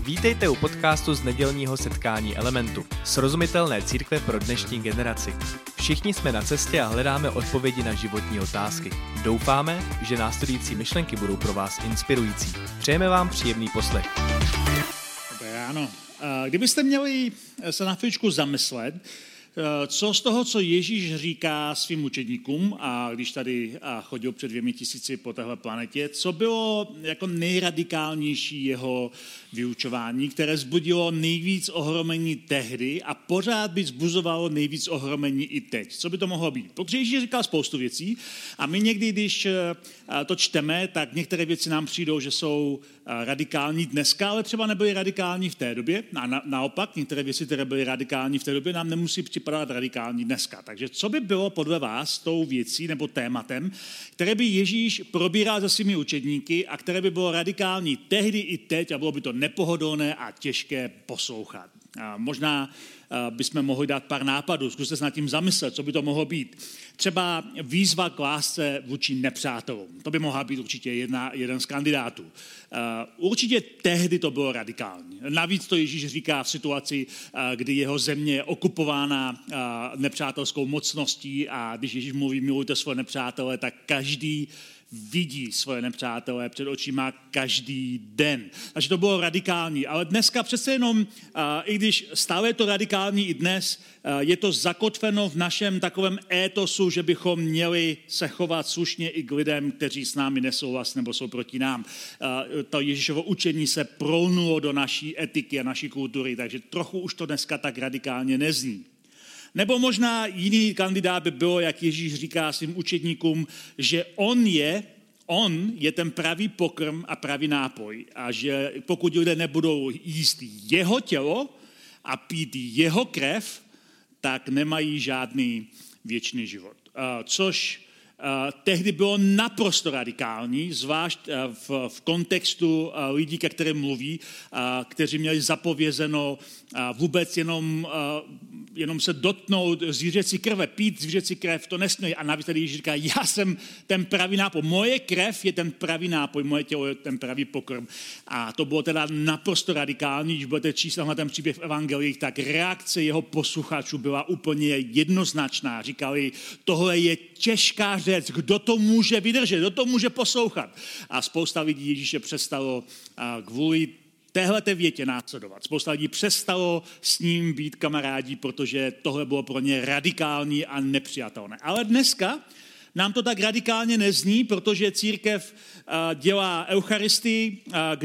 Vítejte u podcastu z nedělního setkání Elementu, srozumitelné církve pro dnešní generaci. Všichni jsme na cestě a hledáme odpovědi na životní otázky. Doufáme, že následující myšlenky budou pro vás inspirující. Přejeme vám příjemný poslech. Dobré ráno. Kdybyste měli se na chvíličku zamyslet, co z toho, co Ježíš říká svým učedníkům, a když tady chodil před 2000 po téhle planetě, co bylo jako nejradikálnější jeho vyučování, které vzbudilo nejvíc ohromení tehdy a pořád by vzbuzovalo nejvíc ohromení i teď. Co by to mohlo být? Protože Ježíš říkal spoustu věcí a my někdy, když to čteme, tak některé věci nám přijdou, že jsou radikální dneska, ale třeba nebyly radikální v té době. A naopak, některé věci, které byly radikální v té době, nám nemusí připadat radikální dneska. Takže co by bylo podle vás tou věcí nebo tématem, které by Ježíš probíral se svými učedníky a které by bylo radikální tehdy i teď a bylo by to nepohodlné a těžké poslouchat? A možná bychom mohli dát pár nápadů, zkuste se nad tím zamyslet, co by to mohlo být. Třeba výzva k lásce vůči nepřátelům. To by mohla být určitě jeden z kandidátů. Určitě tehdy to bylo radikální. Navíc to Ježíš říká v situaci, kdy jeho země je okupována nepřátelskou mocností a když Ježíš mluví milujte svoje nepřátele, tak každý vidí svoje nepřátelé před očima každý den. Takže to bylo radikální. Ale dneska přece jenom, i když stále je to radikální i dnes, je to zakotveno v našem takovém étosu, že bychom měli se chovat slušně i k lidem, kteří s námi nesouhlasí nebo jsou proti nám. To Ježíšovo učení se prolnulo do naší etiky a naší kultury, takže trochu už to dneska tak radikálně nezní. Nebo možná jiný kandidát by bylo, jak Ježíš říká svým učedníkům, že on je ten pravý pokrm a pravý nápoj. A že pokud lidé nebudou jíst jeho tělo a pít jeho krev, tak nemají žádný věčný život. Což tehdy bylo naprosto radikální, zvlášť v kontextu lidí, ke kterým mluví, kteří měli zapovězeno vůbec jenom se dotknout zvířecí krve, pít zvířecí krev, to nesmějí. A navíc tady Ježíš říká, já jsem ten pravý nápoj, moje krev je ten pravý nápoj, moje tělo je ten pravý pokrm. A to bylo teda naprosto radikální, když budete číst na ten příběh v evangeliích, tak reakce jeho posluchačů byla úplně jednoznačná. Říkali, tohle je těžká řeč, kdo to může vydržet, kdo to může poslouchat. A spousta lidí Ježíše přestalo kvůli téhleté větě následovat. Spousta lidí přestalo s ním být kamarádi, protože tohle bylo pro ně radikální a nepřijatelné. Ale dneska nám to tak radikálně nezní, protože církev dělá eucharistii,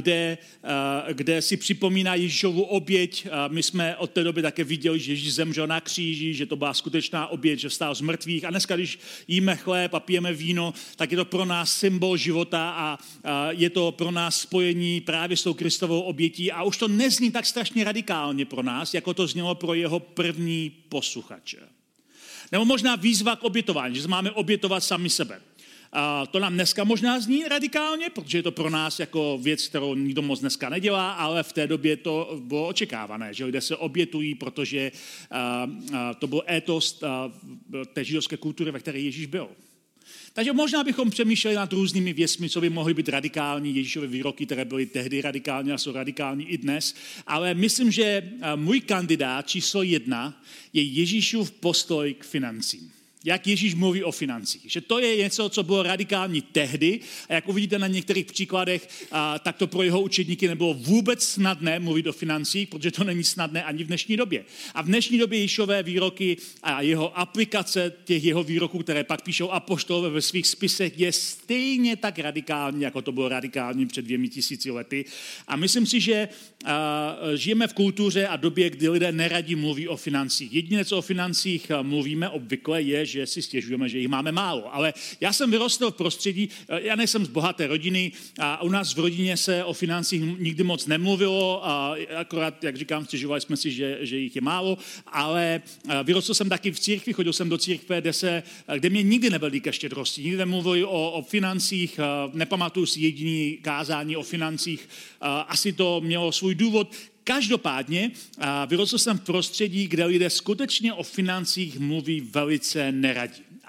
kde si připomíná Ježíšovu oběť. My jsme od té doby také viděli, že Ježíš zemřel na kříži, že to byla skutečná oběť, že vstal z mrtvých. A dneska, když jíme chléb a pijeme víno, tak je to pro nás symbol života a je to pro nás spojení právě s tou Kristovou obětí. A už to nezní tak strašně radikálně pro nás, jako to znělo pro jeho první posluchače. Nebo možná výzva k obětování, že máme obětovat sami sebe. A to nám dneska možná zní radikálně, protože je to pro nás jako věc, kterou nikdo moc dneska nedělá, ale v té době to bylo očekávané, že lidé se obětují, protože to byl étos té židovské kultury, ve které Ježíš byl. Takže možná bychom přemýšleli nad různými věcmi, co by mohly být radikální, Ježíšovy výroky, které byly tehdy radikální a jsou radikální i dnes, ale myslím, že můj kandidát číslo 1 je Ježíšův postoj k financím. Jak Ježíš mluví o financích. Že to je něco, co bylo radikální tehdy a jak uvidíte na některých příkladech, tak to pro jeho učedníky nebylo vůbec snadné mluvit o financích, protože to není snadné ani v dnešní době. A v dnešní době Ježíšové výroky a jeho aplikace těch jeho výroků, které pak píšou apoštolové ve svých spisech, je stejně tak radikální, jako to bylo radikální před 2000 lety. A myslím si, že žijeme v kultuře a době, kdy lidé neradí mluví o financích. Jediné, co o financích mluvíme obvykle, je, že si stěžujeme, že jich máme málo. Ale já jsem vyrostl v prostředí, já nejsem z bohaté rodiny a u nás v rodině se o financích nikdy moc nemluvilo, a akorát, jak říkám, stěžovali jsme si, že jich je málo, ale vyrostl jsem taky v církvi, chodil jsem do církve, kde mě nikdy nebyly ke štědrosti, nikdy nemluvili o financích, nepamatuju si jediný kázání o financích, asi to mělo svůj důvod. Každopádně vyrostl jsem v prostředí, kde lidé skutečně o financích mluví velice neradí.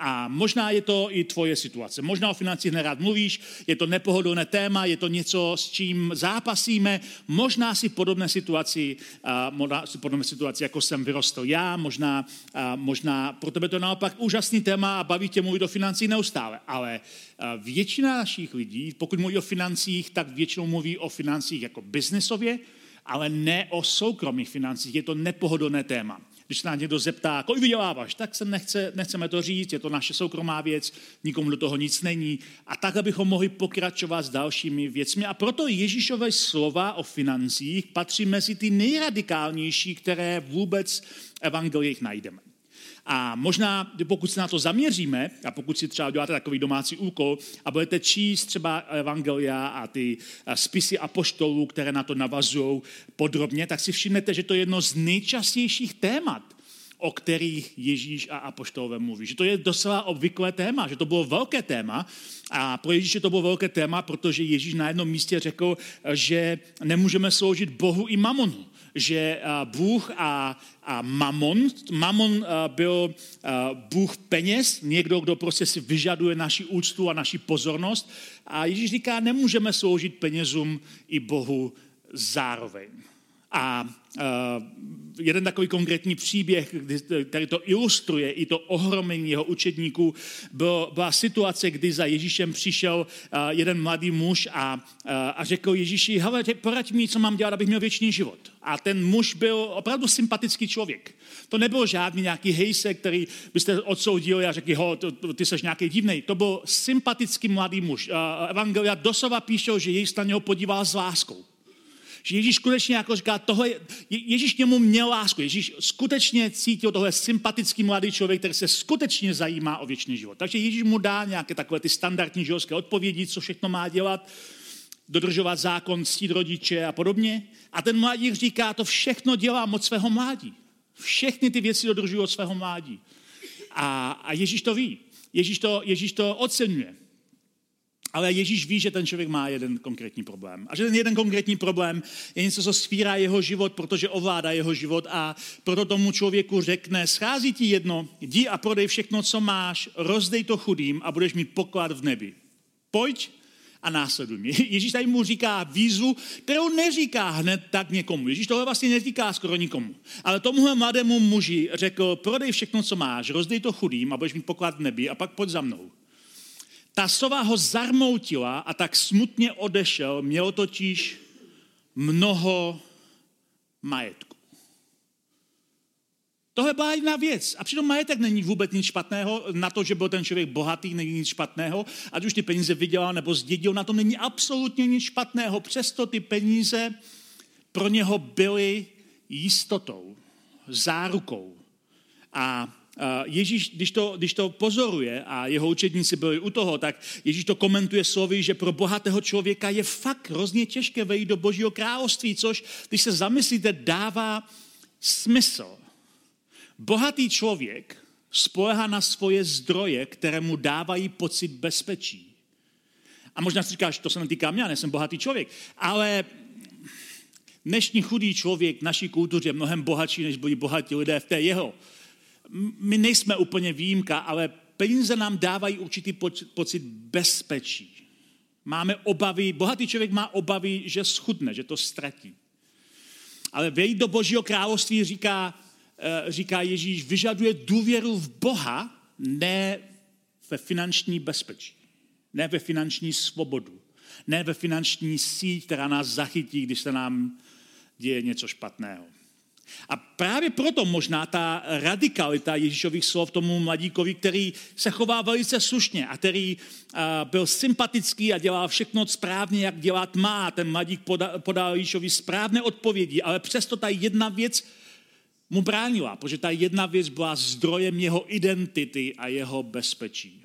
A možná je to i tvoje situace. Možná o financích nerád mluvíš, je to nepohodlné téma, je to něco, s čím zápasíme. Možná si podobné situaci, jako jsem vyrostl já, možná pro tebe to naopak úžasný téma a baví tě mluvit o financích neustále. Ale většina našich lidí, pokud mluví o financích, tak většinou mluví o financích jako biznesově, ale ne o soukromých financích. Je to nepohodlné téma. Když se nás někdo zeptá, kolik vyděláváš, tak se nechceme to říct, je to naše soukromá věc, nikomu do toho nic není. A tak, abychom mohli pokračovat s dalšími věcmi. A proto Ježíšové slova o financích patří mezi ty nejradikálnější, které vůbec v evangeliích najdeme. A možná, pokud se na to zaměříme, a pokud si třeba děláte takový domácí úkol a budete číst třeba evangelia a ty spisy apoštolů, které na to navazují podrobně, tak si všimnete, že to je jedno z nejčastějších témat, o kterých Ježíš a apoštolové mluví. Že to je docela obvyklé téma, že to bylo velké téma a pro Ježíše to bylo velké téma, protože Ježíš na jednom místě řekl, že nemůžeme sloužit Bohu i mamonu. Že Bůh a mamon byl Bůh peněz, někdo, kdo prostě si vyžaduje naši úctu a naši pozornost. A Ježíš říká, nemůžeme sloužit penězům i Bohu zároveň. A jeden takový konkrétní příběh, který to ilustruje, i to ohromení jeho učedníků, byla situace, kdy za Ježíšem přišel jeden mladý muž a řekl Ježíši, hele, poraď mi, co mám dělat, abych měl věčný život. A ten muž byl opravdu sympatický člověk. To nebyl žádný nějaký hejsek, který byste odsoudili a řekli, ty seš nějaký divnej. To byl sympatický mladý muž. Evangelia doslova píšou, že Ježíš na něho podíval s láskou. Že Ježíš skutečně jako říká, Ježíš němu měl lásku. Ježíš skutečně cítil tohle sympatický mladý člověk, který se skutečně zajímá o věčný život. Takže Ježíš mu dá nějaké takové ty standardní židovské odpovědi, co všechno má dělat, dodržovat zákon, ctít rodiče a podobně. A ten mladík říká, to všechno dělám od svého mládí. Všechny ty věci dodržují od svého mládí. A Ježíš to ví. Ježíš to oceňuje. Ale Ježíš ví, že ten člověk má jeden konkrétní problém. A že ten jeden konkrétní problém je něco, co stvírá jeho život, protože ovládá jeho život a proto tomu člověku řekne, schází ti jedno, jdi a prodej všechno, co máš, rozdej to chudým a budeš mít poklad v nebi. Pojď a následuj mě. Ježíš tady mu říká výzvu, kterou neříká hned tak někomu. Ježíš tohle vlastně neříká skoro nikomu. Ale tomuhle mladému muži řekl, prodej všechno, co máš, rozdej to chudým a budeš mít poklad v nebi a pak pojď za mnou. Ta sova ho zarmoutila a tak smutně odešel, měl totiž mnoho majetku. Tohle byla jedna věc. A přitom majetek není vůbec nic špatného, na to, že byl ten člověk bohatý, není nic špatného, ať už ty peníze vydělal nebo zdědil, na tom není absolutně nic špatného. Přesto ty peníze pro něho byly jistotou, zárukou. A Ježíš, když to pozoruje a jeho učedníci byli u toho, tak Ježíš to komentuje slovy, že pro bohatého člověka je fakt hrozně těžké vejít do Božího království, což, když se zamyslíte, dává smysl. Bohatý člověk spoléhá na svoje zdroje, které mu dávají pocit bezpečí. A možná si říkáš, to se netýká mě, já nejsem bohatý člověk, ale dnešní chudý člověk v naší kultuře je mnohem bohatší, než byli bohatí lidé v té jeho. My nejsme úplně výjimka, ale peníze nám dávají určitý pocit bezpečí. Máme obavy, bohatý člověk má obavy, že schudne, že to ztratí. Ale vejít do Božího království, říká Ježíš, vyžaduje důvěru v Boha, ne ve finanční bezpečí, ne ve finanční svobodu, ne ve finanční síť, která nás zachytí, když se nám děje něco špatného. A právě proto možná ta radikalita Ježíšových slov tomu mladíkovi, který se chová velice slušně a který byl sympatický a dělal všechno správně, jak dělat má. Ten mladík podal Ježíšovi správné odpovědi, ale přesto ta jedna věc mu bránila, protože ta jedna věc byla zdrojem jeho identity a jeho bezpečí.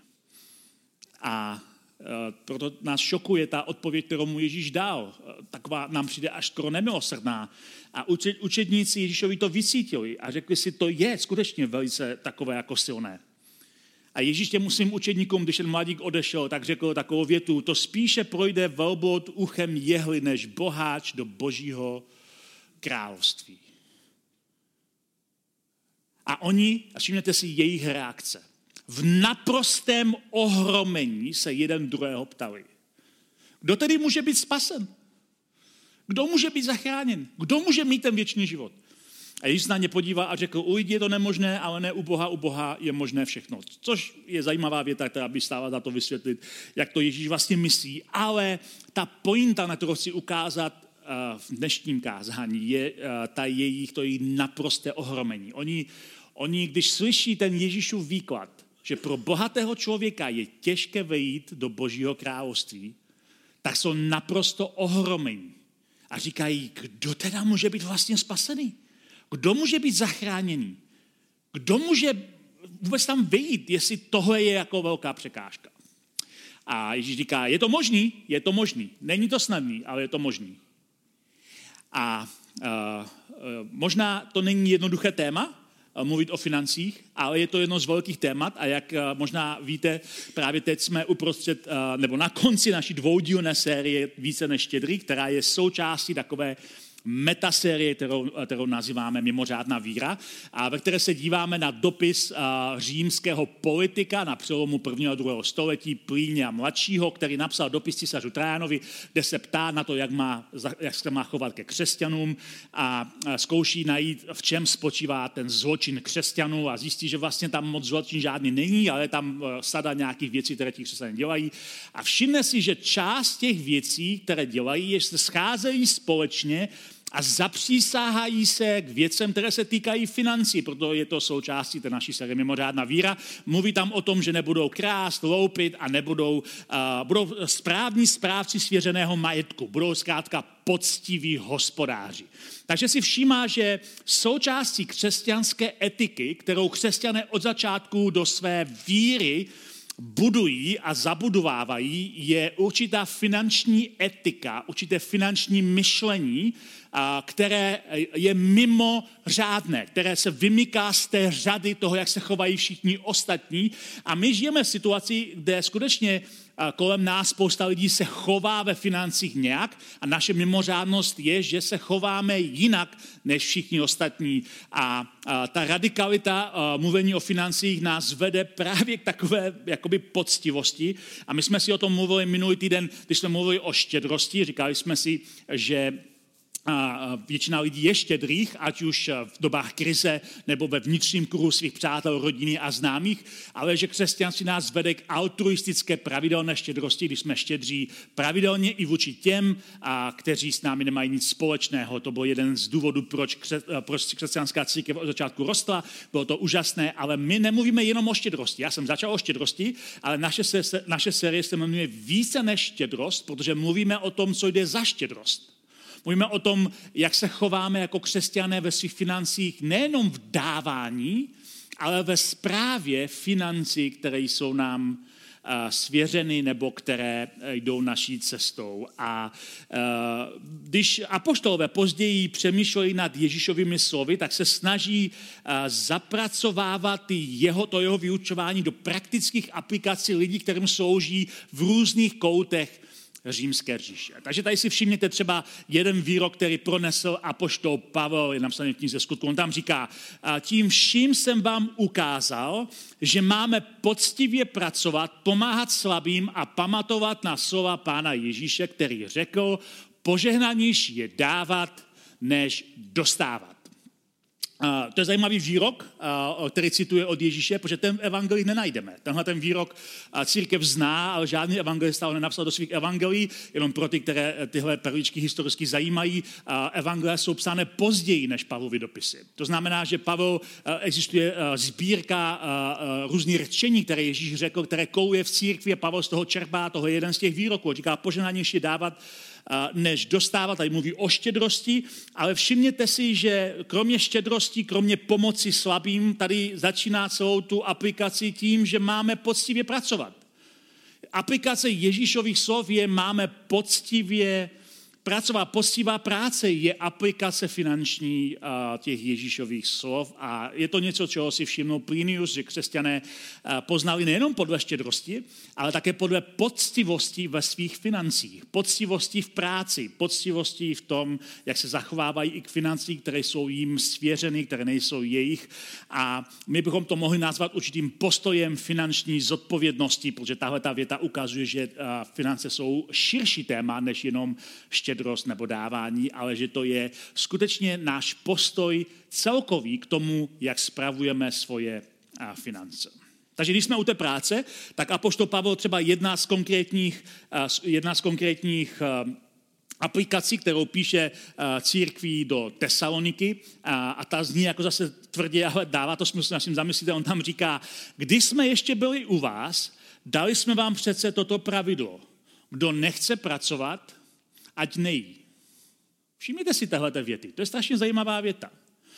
A proto nás šokuje ta odpověď, kterou mu Ježíš dal. Taková nám přijde až skoro nemilosrdná. A učedníci Ježíšovi to vycítili a řekli si, to je skutečně velice takové jako silné. A Ježíš těm svým učedníkům, když ten mladík odešel, tak řekl takovou větu, to spíše projde velbloud uchem jehly, než boháč do Božího království. A oni, a všimněte si jejich reakce. v naprostém ohromení se jeden druhého ptali. Kdo tedy může být spasen? Kdo může být zachráněn? Kdo může mít ten věčný život? A Ježíš na ně podíval a řekl, u lidí je to nemožné, ale ne u Boha je možné všechno. Což je zajímavá věta, která by stála za to vysvětlit, jak to Ježíš vlastně myslí. Ale ta pointa, na kterou chci ukázat v dnešním kázání, je to jejich naprosté ohromení. Oni, když slyší ten Ježíšův výklad, že pro bohatého člověka je těžké vejít do Božího království, tak jsou naprosto ohromení. A říkají, kdo teda může být vlastně spasený? Kdo může být zachráněný? Kdo může vůbec tam vejít, jestli tohle je jako velká překážka? A Ježíš říká, je to možný. Není to snadný, ale je to možný. A možná to není jednoduché téma, mluvit o financích, ale je to jedno z velkých témat a jak možná víte, právě teď jsme uprostřed, nebo na konci naší dvoudílné série Více než štědrý, která je součástí takové metasérie, kterou nazýváme Mimořádná víra, a ve které se díváme na dopis římského politika na přelomu 1. a 2. století Plínia mladšího, který napsal dopis císařu Trajanovi, kde se ptá na to, jak se má chovat ke křesťanům a zkouší najít, v čem spočívá ten zločin křesťanů a zjistí, že vlastně tam moc zločin žádný není, ale tam sada nějakých věcí, které ti křesťané dělají. A všimne si, že část těch věcí, které dělají, je, že se scházejí společně a zapřísáhají se k věcem, které se týkají financí, proto je to součástí té naší série Mimořádná víra. Mluví tam o tom, že nebudou krást, loupit a budou správní správci svěřeného majetku. Budou zkrátka poctiví hospodáři. Takže si všímá, že součástí křesťanské etiky, kterou křesťané od začátku do své víry budují a zabudovávají, je určitá finanční etika, určité finanční myšlení, které je mimořádné, které se vymyká z té řady toho, jak se chovají všichni ostatní. A my žijeme v situaci, kde skutečně kolem nás spousta lidí se chová ve financích nějak a naše mimořádnost je, že se chováme jinak než všichni ostatní. A ta radikalita mluvení o financích nás vede právě k takové jakoby poctivosti. A my jsme si o tom mluvili minulý týden, když jsme mluvili o štědrosti. Říkali jsme si, že většina lidí je štědrých, ať už v dobách krize nebo ve vnitřním kruhu svých přátel, rodiny a známých, ale že křesťanství nás vede k altruistické pravidelné štědrosti, když jsme štědří pravidelně i vůči těm, kteří s námi nemají nic společného. To byl jeden z důvodů, proč křesťanská církev od začátku rostla. Bylo to úžasné, ale my nemluvíme jenom o štědrosti. Já jsem začal o štědrosti, ale naše série se jmenuje Více než štědrost, protože mluvíme o tom, co jde za štědrost. Mluvíme o tom, jak se chováme jako křesťané ve svých financích, nejenom v dávání, ale ve správě financí, které jsou nám svěřeny nebo které jdou naší cestou. A když apoštolové později přemýšleli nad Ježíšovými slovy, tak se snaží zapracovávat to jeho vyučování do praktických aplikací lidí, kterým slouží v různých koutech římské říše. Takže tady si všimněte třeba jeden výrok, který pronesl apoštol Pavel, je napsaný v knize Skutků. On tam říká, tím vším jsem vám ukázal, že máme poctivě pracovat, pomáhat slabým a pamatovat na slova Pána Ježíše, který řekl, požehnanější je dávat, než dostávat. To je zajímavý výrok, který cituje od Ježíše, protože ten evangelii nenajdeme. Tenhle ten výrok církev zná, ale žádný evangelista ho nenapsal do svých evangelií, jenom pro ty, které tyhle perličky historicky zajímají. Evangelia jsou psány později než Pavlovy dopisy. To znamená, že existuje sbírka různých řečení, které Ježíš řekl, které kouluje v církvi a Pavel z toho čerpá, toho je jeden z těch výroků. Říká, požehnanější dávat, než dostávat, tady mluví o štědrosti, ale všimněte si, že kromě štědrosti, kromě pomoci slabým, tady začíná celou tu aplikaci tím, že máme poctivě pracovat. Aplikace Ježíšových slov je, máme poctivě pracovat, poctivá práce je aplikace finanční těch Ježíšových slov a je to něco, čeho si všimnul Plinius, že křesťané poznali nejenom podle štědrosti, ale také podle poctivosti ve svých financích, poctivosti v práci, poctivosti v tom, jak se zachovávají i k financím, které jsou jim svěřeny, které nejsou jejich. A my bychom to mohli nazvat určitým postojem finanční zodpovědnosti, protože tahle ta věta ukazuje, že finance jsou širší téma, než jenom štědrost nebo dávání, ale že to je skutečně náš postoj celkový k tomu, jak spravujeme svoje finance. Takže když jsme u té práce, tak apoštol Pavel třeba jedna z konkrétních aplikací, kterou píše církví do Tesaloniky a ta zní jako zase tvrdě, ale dává to smysl, našim zamyslíte, on tam říká, když jsme ještě byli u vás, dali jsme vám přece toto pravidlo. Kdo nechce pracovat, ať nejí. Všimněte si tahle věty, to je strašně zajímavá věta.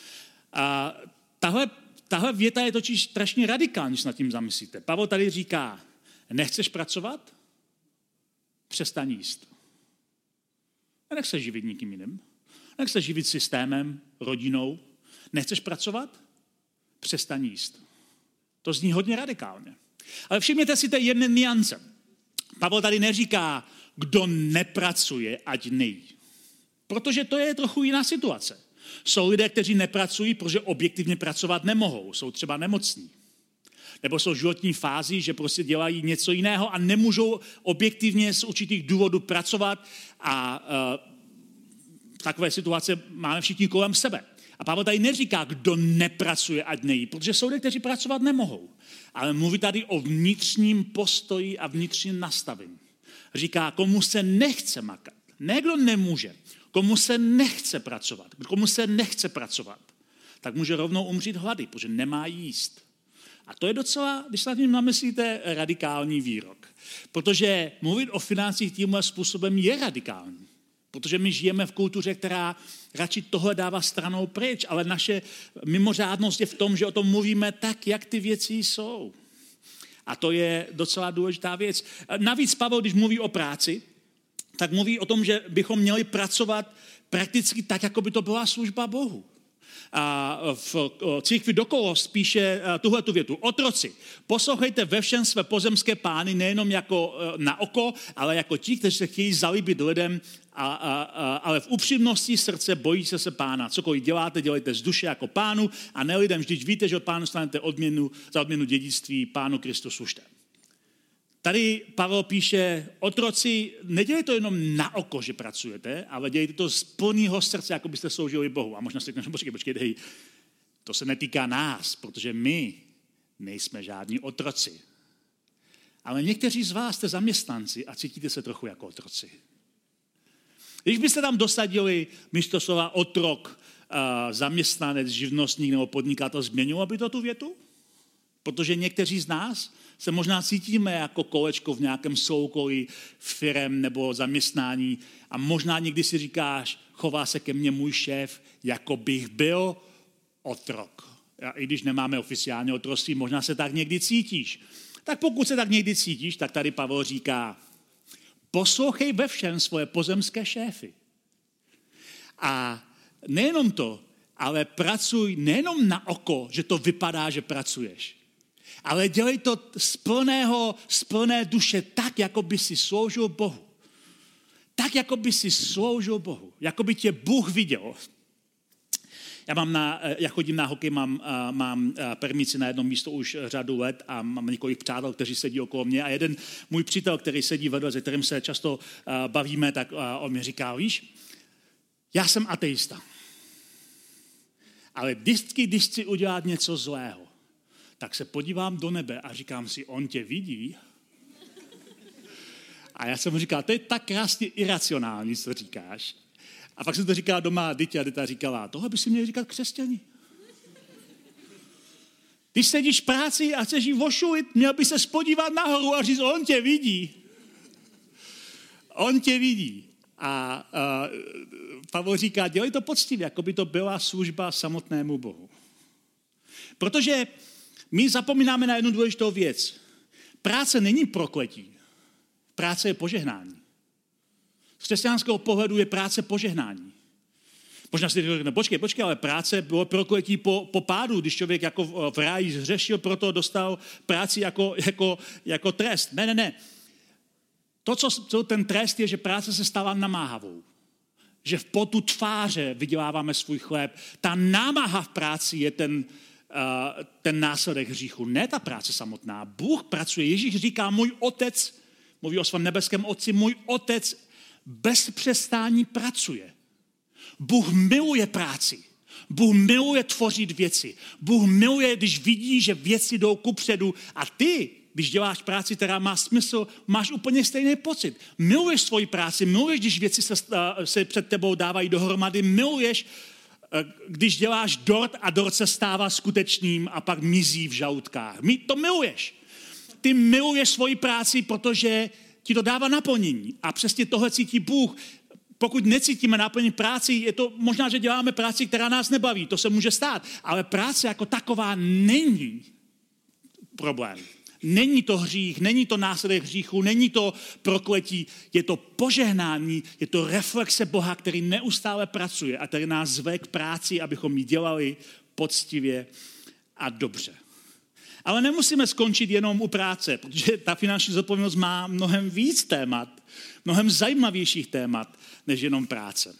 A tahle věta je totiž strašně radikální, když nad tím zamyslíte. Pavel tady říká, nechceš pracovat? Přestaň jíst. Nech se živit nikým jiným. Nech se živit systémem, rodinou. Nechceš pracovat? Přestaň jíst. To zní hodně radikálně. Ale všimněte si té jedné niance. Pavel tady neříká, kdo nepracuje, ať nejí. Protože to je trochu jiná situace. Jsou lidé, kteří nepracují, protože objektivně pracovat nemohou. Jsou třeba nemocní. Nebo jsou v životní fázi, že prostě dělají něco jiného a nemůžou objektivně z určitých důvodů pracovat a takové situace máme všichni kolem sebe. A Pavel tady neříká, kdo nepracuje, ať nejí, protože jsou lidé, kteří pracovat nemohou. Ale mluví tady o vnitřním postoji a vnitřním nastavení. Říká, komu se nechce makat. Ne, kdo nemůže. Komu se nechce pracovat. Komu se nechce pracovat, tak může rovnou umřít hlady, protože nemá jíst. A to je docela, když se nad tím namyslíte, radikální výrok. Protože mluvit o financích tímhle způsobem je radikální. Protože my žijeme v kultuře, která radši tohle dává stranou pryč, ale naše mimořádnost je v tom, že o tom mluvíme tak, jak ty věci jsou. A to je docela důležitá věc. Navíc Pavel, když mluví o práci, tak mluví o tom, že bychom měli pracovat prakticky tak, jako by to byla služba Bohu. A v církvi do Kolos píše tuhletu větu. Otroci, poslouchejte ve všem své pozemské pány, nejenom jako na oko, ale jako ti, kteří se chtějí zalíbit lidem, ale v upřímnosti srdce bojí se pána. Cokoliv děláte, dělejte z duše jako pánu a ne lidem. Vždyť víte, že od pánu stanete za odměnu dědictví, pánu Kristu služte. Tady Pavel píše, otroci, nedělejte to jenom na oko, že pracujete, ale dělejte to z plného srdce, jako byste sloužili Bohu. A možná si řeknete, počkej, to se netýká nás, protože my nejsme žádní otroci. Ale někteří z vás jste zaměstnanci a cítíte se trochu jako otroci. Když byste tam dosadili místo slova otrok, zaměstnanec, živnostník nebo podnikatel, změnilo by to tu větu? Protože někteří z nás se možná cítíme jako kolečko v nějakém soukolí firem nebo zaměstnání a možná někdy si říkáš, chová se ke mně můj šéf, jako bych byl otrok. A i když nemáme oficiálně otroctví, možná se tak někdy cítíš. Tak pokud se tak někdy cítíš, tak tady Pavel říká, poslouchej ve všem svoje pozemské šéfy. A nejenom to, ale pracuj nejenom na oko, že to vypadá, že pracuješ. Ale dělej to z plné duše tak, jako by si sloužil Bohu. Tak, jako by si sloužil Bohu. Jako by tě Bůh viděl. Já chodím na hokej, mám permici na jednom místo už řadu let a mám několik přátel, kteří sedí okolo mě. A jeden můj přítel, který sedí vedle, se kterým se často bavíme, tak on mi říká, víš, já jsem ateista. Ale vždycky, když chci udělat něco zlého, tak se podívám do nebe a říkám si, on tě vidí. A já jsem mu říkal, to je tak krásně iracionální, co říkáš. A pak jsem to říkala doma Dytě a Dyta říkala, tohle by si měli říkat křesťani. Když sedíš v práci a chceš jí vošulit, měl by se spodívat nahoru a říct, on tě vidí. On tě vidí. A Pavel říká, dělej to poctivě, jako by to byla služba samotnému Bohu. Protože my zapomínáme na jednu důležitou věc. Práce není prokletí. Práce je požehnání. Z křesťanského pohledu je práce požehnání. Možná si řekne, počkej, ale práce bylo prokletí po pádu, když člověk jako v ráji zhřešil, proto dostal práci jako trest. Ne. To, co ten trest je, že práce se stala namáhavou. Že v potu tváře vyděláváme svůj chléb. Ta námaha v práci je ten následek hříchu. Ne ta práce samotná. Bůh pracuje. Ježíš říká, můj otec, mluví o svém nebeském otci, můj otec bez přestání pracuje. Bůh miluje práci. Bůh miluje tvořit věci. Bůh miluje, když vidí, že věci jdou kupředu a ty, když děláš práci, která má smysl, máš úplně stejný pocit. Miluješ svoji práci, miluješ, když věci se před tebou dávají dohromady, miluješ, když děláš dort a dort se stává skutečným a pak mizí v žaludkách. To miluješ. Ty miluješ svoji práci, protože ti to dává naplnění. A přesně tohle cítí Bůh. Pokud necítíme naplnění práci, je to možná, že děláme práci, která nás nebaví. To se může stát. Ale práce jako taková není problém. Není to hřích, není to následek hříchu, není to prokletí, je to požehnání, je to reflexe Boha, který neustále pracuje a který nás zve k práci, abychom ji dělali poctivě a dobře. Ale nemusíme skončit jenom u práce, protože ta finanční zodpovědnost má mnohem víc témat, mnohem zajímavějších témat, než jenom práce.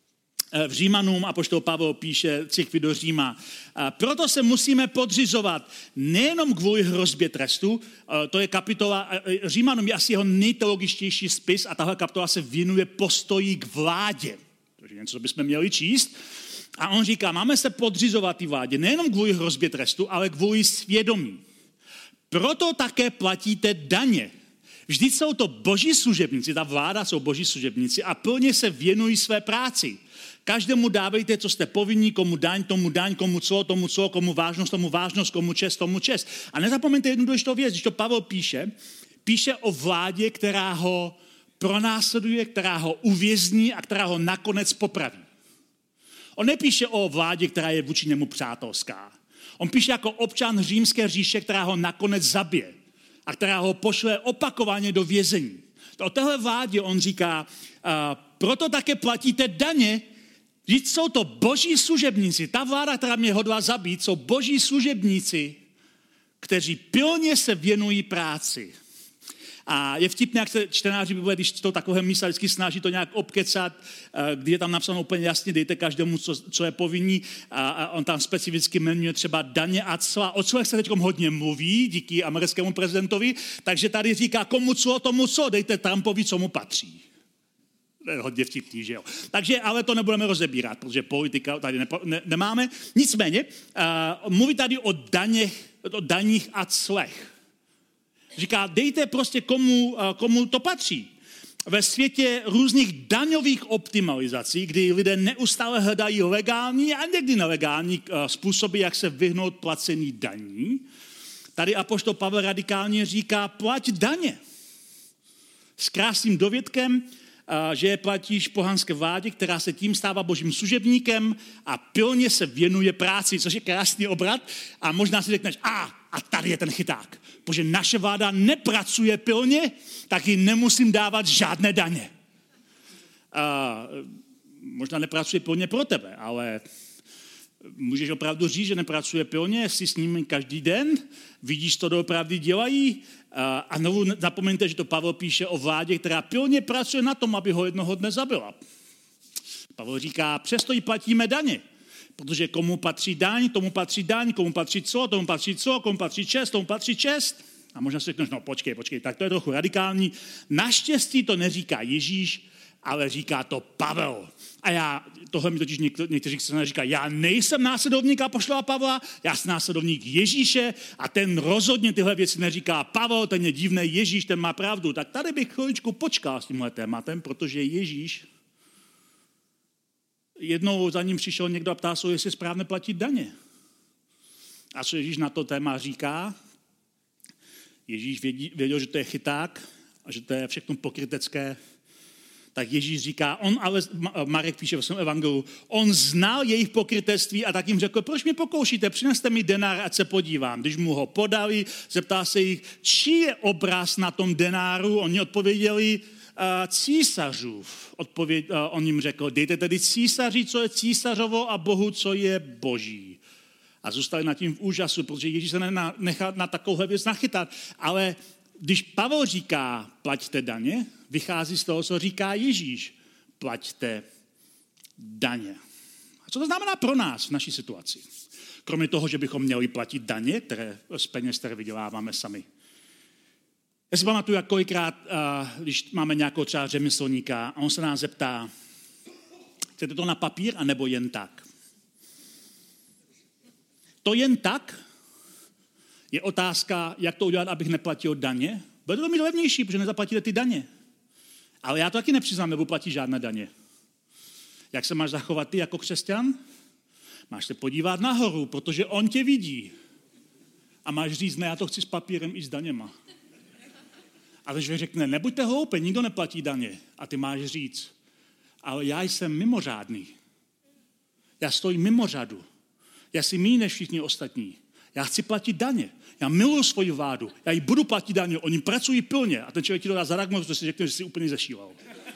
V Římanům apoštol Pavel píše církvi do Říma, proto se musíme podřizovat nejenom kvůli hrozbě trestu, to je kapitola, Římanům je asi jeho nejteologičtější spis a tahle kapitola se věnuje postoji k vládě. To je něco, co bychom měli číst. A on říká, máme se podřizovat té vládě nejenom kvůli hrozbě trestu, ale kvůli svědomí. Proto také platíte daně. Vždyť jsou to boží služebníci, ta vláda jsou boží služebníci a plně se věnují své práci. Každému dávejte, co jste povinní, komu daň, komu co, komu vážnost, komu čest. A nezapomeňte jednu důležitou věc, když to Pavel píše o vládě, která ho pronásleduje, která ho uvězní a která ho nakonec popraví. On nepíše o vládě, která je vůči němu přátelská. On píše jako občan římské říše, která ho nakonec zabije a která ho pošle opakovaně do vězení. O téhle vládě on říká, proto také platíte daně, vždyť jsou to boží služebníci. Ta vláda, která mě hodlá zabít, jsou boží služebníci, kteří pilně se věnují práci. A je vtipné, jak se čtenáři Bible, když to takové místa vždycky snaží to nějak obkecat, kdy je tam napsáno úplně jasně, dejte každému, co je povinný. A on tam specificky jmenuje třeba daně a cla. O clech se teď hodně mluví, díky americkému prezidentovi, takže tady říká, komu co, tomu co, dejte Trumpovi, co mu patří. To je hodně vtipný, že jo. Takže, ale to nebudeme rozebírat, protože politika tady nemáme. Nicméně, mluví tady o daních a clech. Říká, dejte prostě komu to patří. Ve světě různých daňových optimalizací, kdy lidé neustále hledají legální a někdy nelegální způsoby, jak se vyhnout placení daní, tady apoštol Pavel radikálně říká, plať daně. S krásným dovědkem, že je platíš pohanské vládě, která se tím stává božím služebníkem a pilně se věnuje práci, což je krásný obrat. A možná si řekneš, a tady je ten chyták. Protože naše vláda nepracuje pilně, tak ji nemusím dávat žádné daně. Možná nepracuje pilně pro tebe, ale můžeš opravdu říct, že nepracuje pilně, jsi s nimi každý den, vidíš, to doopravdy dělají. A znovu zapomeňte, že to Pavel píše o vládě, která pilně pracuje na tom, aby ho jednoho dne zabila. Pavel říká, přesto jí platíme daně. Protože komu patří daň, tomu patří daň, komu patří co, tomu patří co, komu patří čest, tomu patří čest. A možná si řekneš, no počkej, tak to je trochu radikální. Naštěstí to neříká Ježíš, ale říká to Pavel. A tohle mi totiž někteří říkají, já nejsem následovník apoštola Pavla, já jsem následovník Ježíše a ten rozhodně tyhle věci neříká Pavel, ten je divný, Ježíš, ten má pravdu. Tak tady bych chviličku počkal s tímhle tématem, protože Ježíš, jednou za ním přišel někdo a ptá se, jestli správně platit daně. A co Ježíš na to téma říká? Ježíš věděl, že to je chyták a že to je všechno pokrytecké. Tak Ježíš říká, Marek píše ve svém evangeliu, on znal jejich pokrytectví a tak jim řekl, proč mě pokoušíte, přineste mi denár, ať se podívám. Když mu ho podali, zeptal se jich, čí je obraz na tom denáru, oni odpověděli, císařův. On jim řekl, dejte tedy císaři, co je císařovo a Bohu, co je boží. A zůstali nad tím v úžasu, protože Ježíš se nechá na takovouhle věc nachytat. Ale když Pavel říká, plaťte daně, vychází z toho, co říká Ježíš. Plaťte daně. A co to znamená pro nás v naší situaci? Kromě toho, že bychom měli platit daně, z peněz, které vyděláváme sami. Já si pamatuju, jak kolikrát, když máme nějakého třeba řemeslníka a on se nás zeptá, chcete to na papír, anebo jen tak? To jen tak je otázka, jak to udělat, abych neplatil daně. Bude to mít levnější, protože nezaplatíte ty daně. Ale já to taky nepřiznám, nebudu platit žádné daně. Jak se máš zachovat ty jako křesťan? Máš se podívat nahoru, protože on tě vidí. A máš říct, ne, já to chci s papírem i s daněma. A když řekne, nebuďte hloupé, nikdo neplatí daně. A ty máš říct, ale já jsem mimořádný. Já stojím mimo řadu. Já jsem méně než všichni ostatní. Já chci platit daně. Já miluji svoji vládu. Já jí budu platit daně. Oni pracují pilně. A ten člověk ti to dá zadarmo, protože si řekne, že jsi úplně zešíval.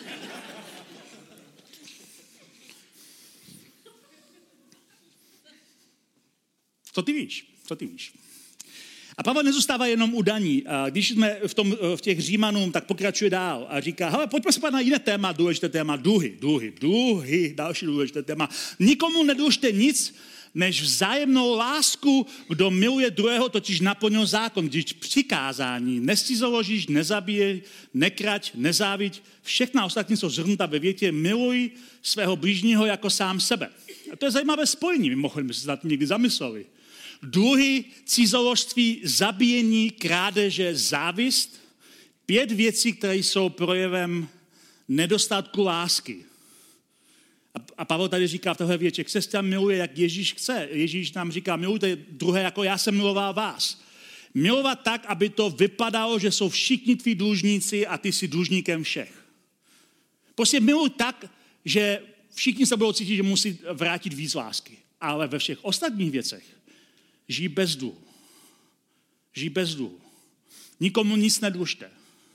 Co ty víš? A Pavel nezůstává jenom u daní. Když jsme v těch Římanům, tak pokračuje dál a říká, hele, pojďme se na jiné téma, důležité téma, dluhy, další důležité téma. Nikomu nedlužte nic, než vzájemnou lásku, kdo miluje druhého, totiž naplnil zákon. Když přikázání, nescizoložíš, nezabíjej, nekrať, nezáviď, všechna ostatní jsou zhrnuta ve větě, miluj svého blížního jako sám sebe. A to je zajímavé spojení, mimochodem, my se na to někdy zamysleli. Dluhy, cizoložství, zabíjení, krádeže, závist. 5 věcí, které jsou projevem nedostatku lásky. A Pavel tady říká v tohle větě, křesťan miluje, jak Ježíš chce. Ježíš nám říká, milujte druhé, jako já jsem miloval vás. Milovat tak, aby to vypadalo, že jsou všichni tví dlužníci a ty jsi dlužníkem všech. Prostě miluj tak, že všichni se budou cítit, že musí vrátit víc lásky. Ale ve všech ostatních věcech žij bez dluhu. Nikomu nic nedlužte.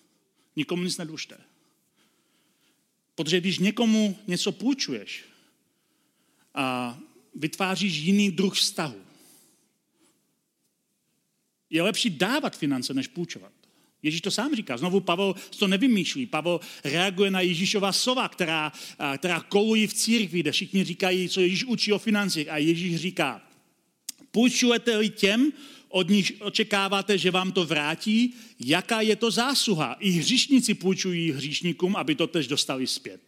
Protože když někomu něco půjčuješ a vytváříš jiný druh vztahu, je lepší dávat finance, než půjčovat. Ježíš to sám říká. Znovu Pavel to nevymýšlí. Pavel reaguje na Ježíšova slova, která kolují v církvi, kde všichni říkají, co Ježíš učí o financích. A Ježíš říká, půjčujete-li těm, od nich očekáváte, že vám to vrátí, jaká je to zásluha. I hříšníci půjčují hříšníkům, aby to tež dostali zpět.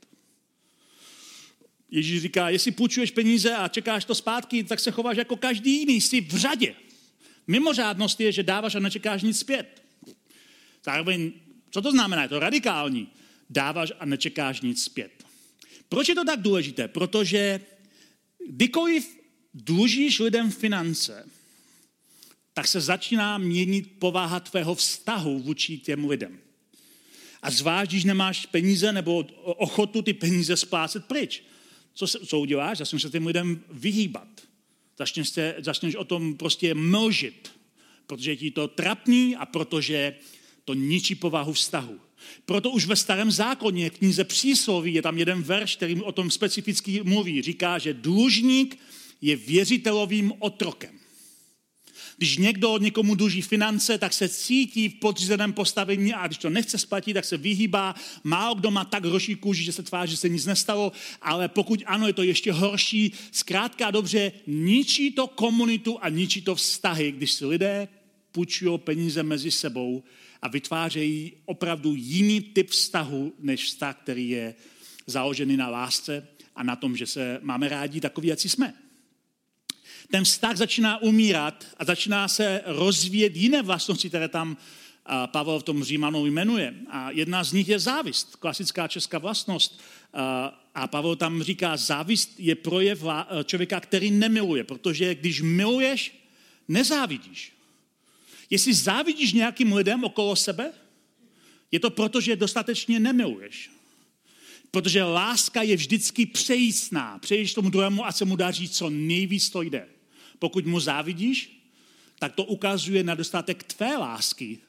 Ježíš říká, jestli půjčuješ peníze a čekáš to zpátky, tak se chováš jako každý jiný, jsi v řadě. Mimořádnost je, že dáváš a nečekáš nic zpět. Zároveň, co to znamená? Je to radikální. Dáváš a nečekáš nic zpět. Proč je to tak důležité? Protože kdykoliv dlužíš lidem finance, tak se začíná měnit povaha tvého vztahu vůči těm lidem. A zvlášť, když nemáš peníze nebo ochotu ty peníze splácet pryč. Co uděláš? Začneš se těm lidem vyhýbat. Začneš o tom prostě mlžit, protože ti to trapný a protože to ničí povahu vztahu. Proto už ve Starém zákoně, knize Přísloví, je tam jeden verš, který o tom specificky mluví. Říká, že dlužník je věřitelovým otrokem. Když někdo někomu dluží finance, tak se cítí v podřízeném postavení a když to nechce splatit, tak se vyhýbá. Málo kdo má tak hroší kůži, že se tváří, že se nic nestalo, ale pokud ano, je to ještě horší. Zkrátka a dobře, ničí to komunitu a ničí to vztahy, když si lidé půjčují peníze mezi sebou a vytvářejí opravdu jiný typ vztahu, než vztah, který je založený na lásce a na tom, že se máme rádi takový, jak jsme. Ten vztah začíná umírat a začíná se rozvíjet jiné vlastnosti, které tam Pavel v tom Římanovi jmenuje. A jedna z nich je závist, klasická česká vlastnost. A Pavel tam říká, závist je projev člověka, který nemiluje, protože když miluješ, nezávidíš. Jestli závidíš nějakým lidem okolo sebe, je to proto, že dostatečně nemiluješ. Protože láska je vždycky přejícná. Přejíš tomu druhému a se mu daří, co nejvíc to jde. Pokud mu závidíš, tak to ukazuje na dostatek tvé lásky,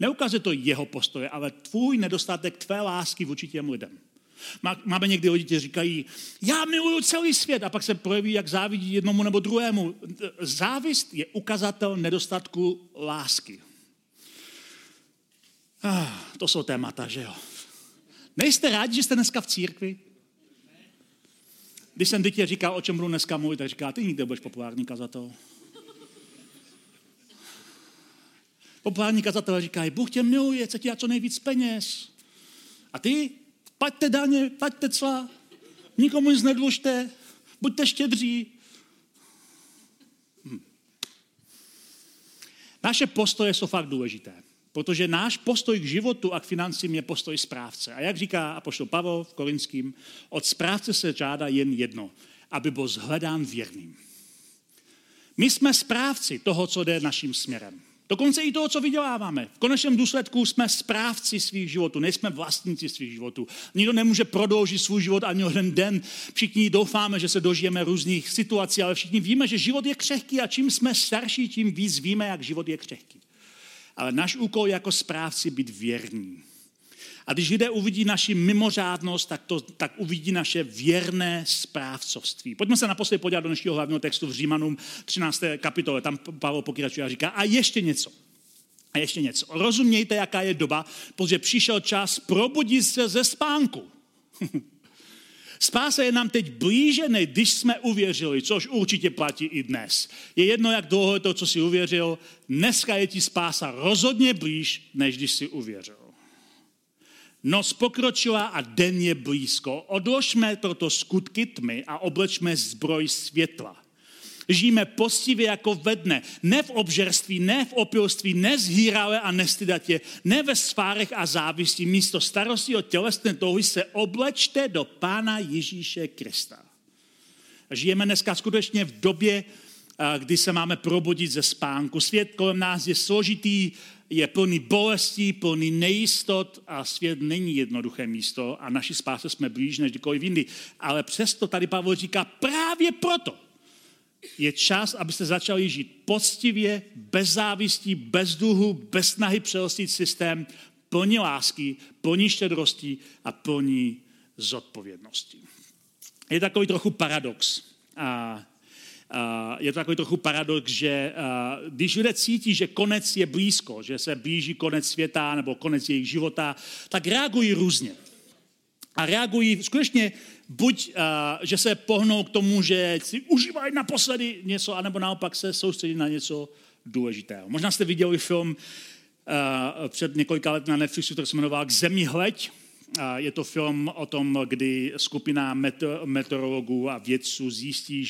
Neukazuje to jeho postoje, ale tvůj nedostatek tvé lásky vůči těm lidem. Máme někdy lidi, kteří říkají, já miluju celý svět, a pak se projeví, jak závidí jednomu nebo druhému. Závist je ukazatel nedostatku lásky. To jsou témata, že jo? Nejste rádi, že jste dneska v církvi? Když jsem dítě říkal, o čem budu dneska mluvit, tak říká, ty nikdy budeš populární kazatel. Populární kazatelé říkají, Bůh tě miluje, chce ti dát co nejvíc peněz. A ty, plaťte daně, plaťte cla, nikomu nic nedlužte, buďte štědří. Naše postoje jsou fakt důležité, protože náš postoj k životu a k financím je postoj správce. A jak říká apoštol Pavel v Korinským, od správce se žádá jen jedno, aby byl shledán věrným. My jsme správci toho, co jde naším směrem. Dokonce i toho, co vyděláváme. V konečném důsledku jsme správci svých životů, nejsme vlastníci svých životů. Nikdo nemůže prodloužit svůj život ani jeden den. Všichni doufáme, že se dožijeme různých situací, ale všichni víme, že život je křehký a čím jsme starší, tím víc víme, jak život je křehký. Ale náš úkol je jako správci být věrní. A když lidé uvidí naši mimořádnost, tak uvidí naše věrné správcovství. Pojďme se naposledy podívat do dnešního hlavního textu v Římanům 13. kapitole. Tam Pavel pokračuje a říká, a ještě něco. Rozumějte, jaká je doba, protože přišel čas probudit se ze spánku. Spása je nám teď blíže, než když jsme uvěřili, což určitě platí i dnes. Je jedno, jak dlouho je to, co jsi uvěřil, dneska je ti spása rozhodně blíž, než když jsi uvěřil. Noc pokročila a den je blízko. Odložme proto skutky tmy a oblečme zbroj světla. Žijeme poctivě jako ve dne, ne v obžerství, ne v opilství, ne zhýrale a nestydatě, ne ve svárech a závisti. Místo starosti o tělesné touhy se oblečte do Pána Ježíše Krista. Žijeme dneska skutečně v době, kdy se máme probudit ze spánku. Svět kolem nás je složitý, je plný bolestí, plný nejistot a svět není jednoduché místo a naši spáse jsme blíž než kdykoliv jindy. Ale přesto tady Pavel říká, právě proto je čas, abyste začali žít poctivě, bez závistí, bez dluhu, bez snahy přelostit systém, plný lásky, plný štědrosti a plný zodpovědnosti. Je takový trochu paradox. Že když lidé cítí, že konec je blízko, že se blíží konec světa nebo konec jejich života, tak reagují různě. A reagují skutečně buď, že se pohnou k tomu, že si užívají naposledy něco, anebo naopak se soustředí na něco důležitého. Možná jste viděli film před několika let na Netflixu, který se jmenoval K zemi hleď. Je to film o tom, kdy skupina meteorologů a vědců zjistí,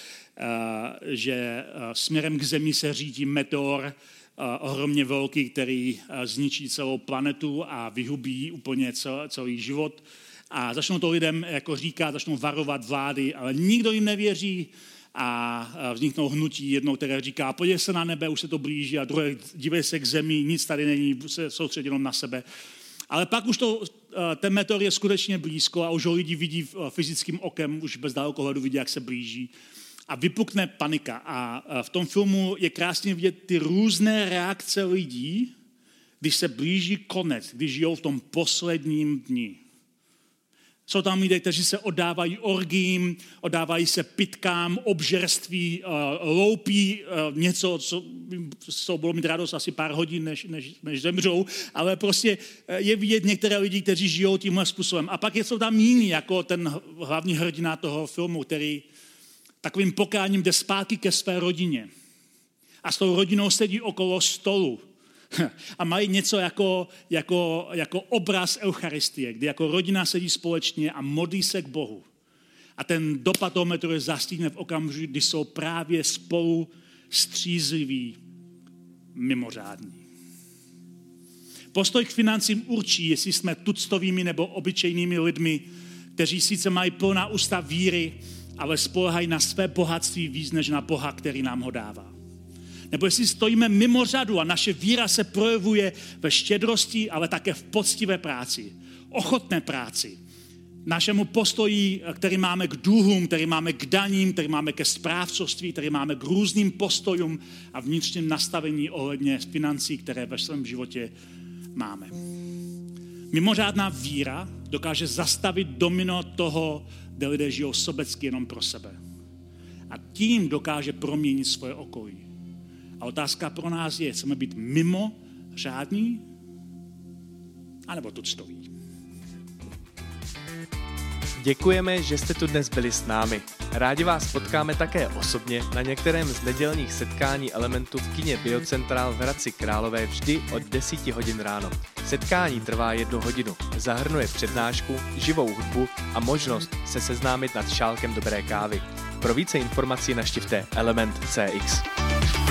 že směrem k zemi se řídí meteor ohromně velký, který zničí celou planetu a vyhubí úplně celý život. A začnou to lidem jako říkat, začnou varovat vlády, ale nikdo jim nevěří a vzniknou hnutí jednou, které říká, podívej se na nebe, už se to blíží a druhé, dívej se k zemi, nic tady není, se soustředí jenom na sebe. Ale pak už ten meteor je skutečně blízko a už ho lidi vidí fyzickým okem, už bez dalekohledu vidí, jak se blíží. A vypukne panika. A v tom filmu je krásně vidět ty různé reakce lidí, když se blíží konec, když žijou v tom posledním dni. Jsou tam lidé, kteří se oddávají orgiím, oddávají se pytkám, obžerství, loupí něco, co bylo mít radost asi pár hodin, než zemřou, ale prostě je vidět některé lidi, kteří žijou tímhle způsobem. A pak jsou tam jiní, jako ten hlavní hrdina toho filmu, který takovým pokáním jde zpátky ke své rodině. A s tou rodinou sedí okolo stolu. A mají něco jako obraz Eucharistie, kdy jako rodina sedí společně a modlí se k Bohu. A ten dopad toho meteoru zastihne v okamžiku, kdy jsou právě spolu střízliví, mimořádní. Postoj k financím určí, jestli jsme tuctovými nebo obyčejnými lidmi, kteří sice mají plná ústa víry, ale spoléhají na své bohatství víc než na Boha, který nám ho dává. Nebo jestli stojíme mimo řadu a naše víra se projevuje ve štědrosti, ale také v poctivé práci, ochotné práci. Našemu postoji, který máme k dluhům, který máme k daním, který máme ke správcovství, který máme k různým postojům a vnitřním nastavení ohledně financí, které ve svém životě máme. Mimořádná víra dokáže zastavit domino toho, kde lidé žijou sobecky jenom pro sebe. A tím dokáže proměnit svoje okolí. A otázka pro nás je, chceme být mimo řádní, anebo tuctoví. Děkujeme, že jste tu dnes byli s námi. Rádi vás potkáme také osobně na některém z nedělních setkání Elementu v kině Biocentral v Hradci Králové vždy od 10 hodin ráno. Setkání trvá 1 hodinu, zahrnuje přednášku, živou hudbu a možnost se seznámit nad šálkem dobré kávy. Pro více informací navštivte Element CX.